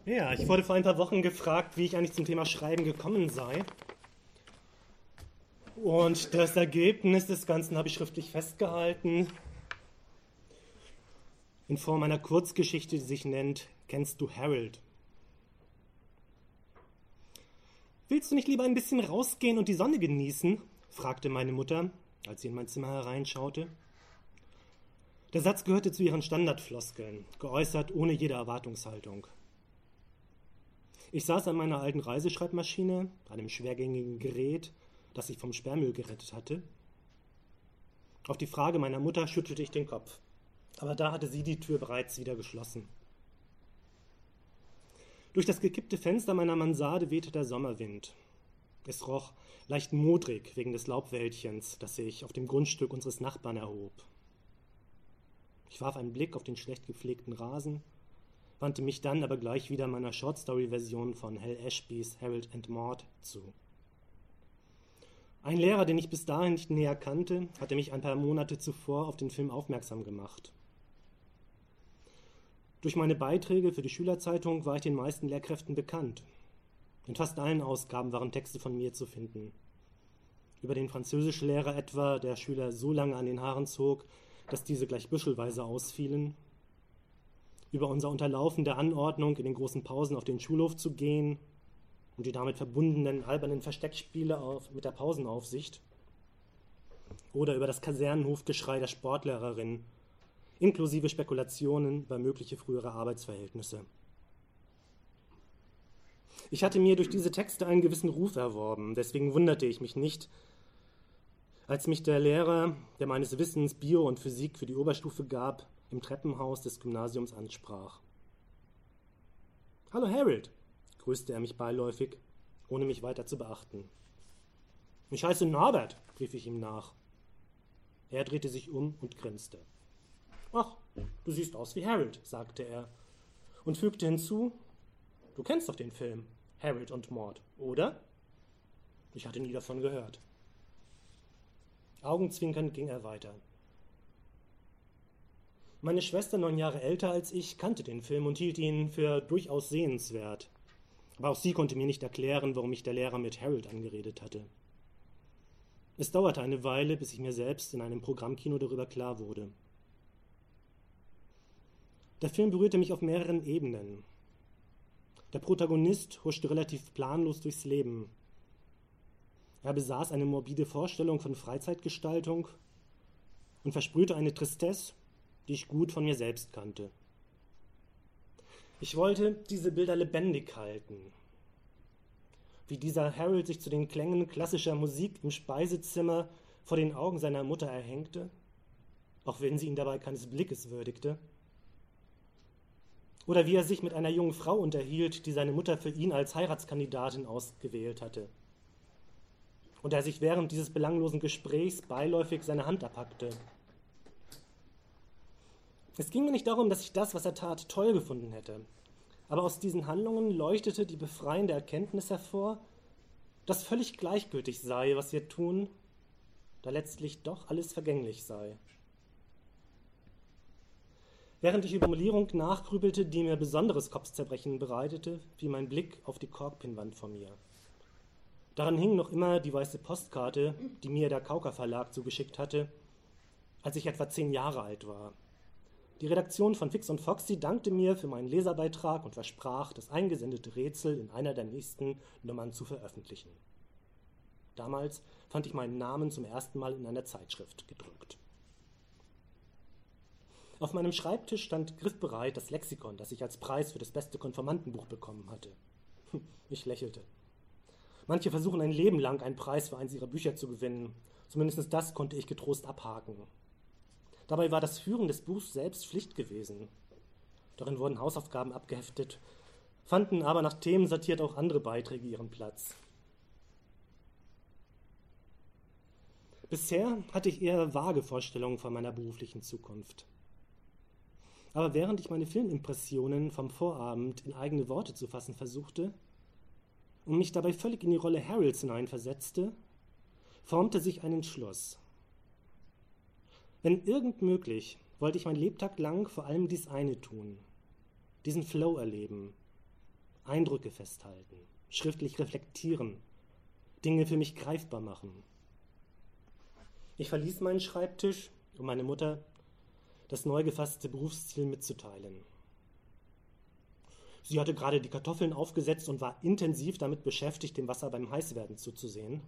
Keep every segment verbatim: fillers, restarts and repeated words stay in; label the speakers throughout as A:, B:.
A: Ja, ich wurde vor ein paar Wochen gefragt, wie ich eigentlich zum Thema Schreiben gekommen sei. Und das Ergebnis des Ganzen habe ich schriftlich festgehalten, in Form einer Kurzgeschichte, die sich nennt »Kennst du Harold?« »Willst du nicht lieber ein bisschen rausgehen und die Sonne genießen?« fragte meine Mutter, als sie in mein Zimmer hereinschaute. Der Satz gehörte zu ihren Standardfloskeln, geäußert ohne jede Erwartungshaltung. Ich saß an meiner alten Reiseschreibmaschine, einem schwergängigen Gerät, das ich vom Sperrmüll gerettet hatte. Auf die Frage meiner Mutter schüttelte ich den Kopf, aber da hatte sie die Tür bereits wieder geschlossen. Durch das gekippte Fenster meiner Mansarde wehte der Sommerwind. Es roch leicht modrig wegen des Laubwäldchens, das sich auf dem Grundstück unseres Nachbarn erhob. Ich warf einen Blick auf den schlecht gepflegten Rasen, wandte mich dann aber gleich wieder meiner Shortstory-Version von Hal Ashbys Harold and Maude zu. Ein Lehrer, den ich bis dahin nicht näher kannte, hatte mich ein paar Monate zuvor auf den Film aufmerksam gemacht. Durch meine Beiträge für die Schülerzeitung war ich den meisten Lehrkräften bekannt. In fast allen Ausgaben waren Texte von mir zu finden. Über den Französischlehrer etwa, der Schüler so lange an den Haaren zog, dass diese gleich büschelweise ausfielen. Über unser Unterlaufen der Anordnung, in den großen Pausen auf den Schulhof zu gehen und die damit verbundenen albernen Versteckspiele auf, mit der Pausenaufsicht. Oder über das Kasernenhofgeschrei der Sportlehrerin, inklusive Spekulationen über mögliche frühere Arbeitsverhältnisse. Ich hatte mir durch diese Texte einen gewissen Ruf erworben, deswegen wunderte ich mich nicht, als mich der Lehrer, der meines Wissens Bio und Physik für die Oberstufe gab, im Treppenhaus des Gymnasiums ansprach. »Hallo Harold«, grüßte er mich beiläufig, ohne mich weiter zu beachten. »Ich heiße Norbert«, rief ich ihm nach. Er drehte sich um und grinste. »Ach, du siehst aus wie Harold«, sagte er und fügte hinzu, »Du kennst doch den Film Harold und Maude, oder?« Ich hatte nie davon gehört. Augenzwinkernd ging er weiter. Meine Schwester, neun Jahre älter als ich, kannte den Film und hielt ihn für durchaus sehenswert. Aber auch sie konnte mir nicht erklären, warum mich der Lehrer mit Harold angeredet hatte. Es dauerte eine Weile, bis ich mir selbst in einem Programmkino darüber klar wurde. Der Film berührte mich auf mehreren Ebenen. Der Protagonist huschte relativ planlos durchs Leben. Er besaß eine morbide Vorstellung von Freizeitgestaltung und versprühte eine Tristesse, die ich gut von mir selbst kannte. Ich wollte diese Bilder lebendig halten. Wie dieser Harold sich zu den Klängen klassischer Musik im Speisezimmer vor den Augen seiner Mutter erhängte, auch wenn sie ihn dabei keines Blickes würdigte. Oder wie er sich mit einer jungen Frau unterhielt, die seine Mutter für ihn als Heiratskandidatin ausgewählt hatte. Und er sich während dieses belanglosen Gesprächs beiläufig seine Hand abhackte. Es ging mir nicht darum, dass ich das, was er tat, toll gefunden hätte. Aber aus diesen Handlungen leuchtete die befreiende Erkenntnis hervor, dass völlig gleichgültig sei, was wir tun, da letztlich doch alles vergänglich sei. Während ich über Formulierung nachgrübelte, die mir besonderes Kopfzerbrechen bereitete, fiel mein Blick auf die Korkpinwand vor mir. Daran hing noch immer die weiße Postkarte, die mir der Kauka Verlag zugeschickt hatte, als ich etwa zehn Jahre alt war. Die Redaktion von Fix und Foxy dankte mir für meinen Leserbeitrag und versprach, das eingesendete Rätsel in einer der nächsten Nummern zu veröffentlichen. Damals fand ich meinen Namen zum ersten Mal in einer Zeitschrift gedruckt. Auf meinem Schreibtisch stand griffbereit das Lexikon, das ich als Preis für das beste Konformantenbuch bekommen hatte. Ich lächelte. Manche versuchen ein Leben lang einen Preis für eins ihrer Bücher zu gewinnen. Zumindest das konnte ich getrost abhaken. Dabei war das Führen des Buchs selbst Pflicht gewesen. Darin wurden Hausaufgaben abgeheftet, fanden aber nach Themen sortiert auch andere Beiträge ihren Platz. Bisher hatte ich eher vage Vorstellungen von meiner beruflichen Zukunft. Aber während ich meine Filmimpressionen vom Vorabend in eigene Worte zu fassen versuchte und mich dabei völlig in die Rolle Harolds hineinversetzte, formte sich ein Entschluss. Wenn irgend möglich, wollte ich mein Lebtag lang vor allem dies eine tun, diesen Flow erleben, Eindrücke festhalten, schriftlich reflektieren, Dinge für mich greifbar machen. Ich verließ meinen Schreibtisch, um meine Mutter das neu gefasste Berufsziel mitzuteilen. Sie hatte gerade die Kartoffeln aufgesetzt und war intensiv damit beschäftigt, dem Wasser beim Heißwerden zuzusehen.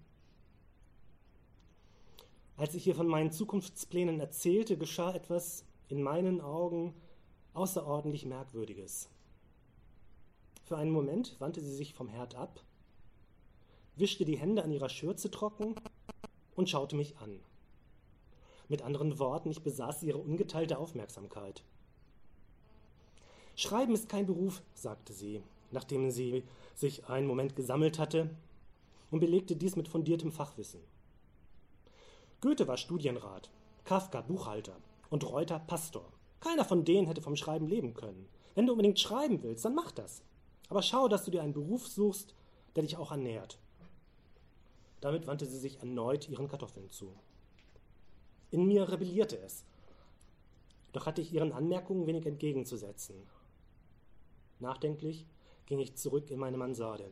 A: Als ich ihr von meinen Zukunftsplänen erzählte, geschah etwas in meinen Augen außerordentlich Merkwürdiges. Für einen Moment wandte sie sich vom Herd ab, wischte die Hände an ihrer Schürze trocken und schaute mich an. Mit anderen Worten, ich besaß ihre ungeteilte Aufmerksamkeit. »Schreiben ist kein Beruf«, sagte sie, nachdem sie sich einen Moment gesammelt hatte, und belegte dies mit fundiertem Fachwissen. Goethe war Studienrat, Kafka Buchhalter und Reuter Pastor. Keiner von denen hätte vom Schreiben leben können. Wenn du unbedingt schreiben willst, dann mach das. Aber schau, dass du dir einen Beruf suchst, der dich auch ernährt. Damit wandte sie sich erneut ihren Kartoffeln zu. In mir rebellierte es. Doch hatte ich ihren Anmerkungen wenig entgegenzusetzen. Nachdenklich ging ich zurück in meine Mansarde.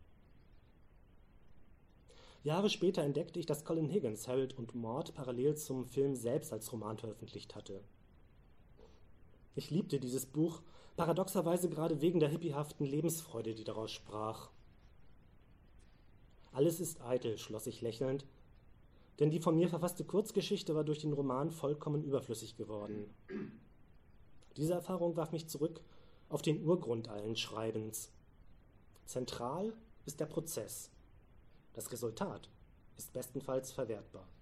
A: Jahre später entdeckte ich, dass Colin Higgins Harold und Maude parallel zum Film selbst als Roman veröffentlicht hatte. Ich liebte dieses Buch, paradoxerweise gerade wegen der hippiehaften Lebensfreude, die daraus sprach. Alles ist eitel, schloss ich lächelnd, denn die von mir verfasste Kurzgeschichte war durch den Roman vollkommen überflüssig geworden. Diese Erfahrung warf mich zurück auf den Urgrund allen Schreibens. Zentral ist der Prozess. Das Resultat ist bestenfalls verwertbar.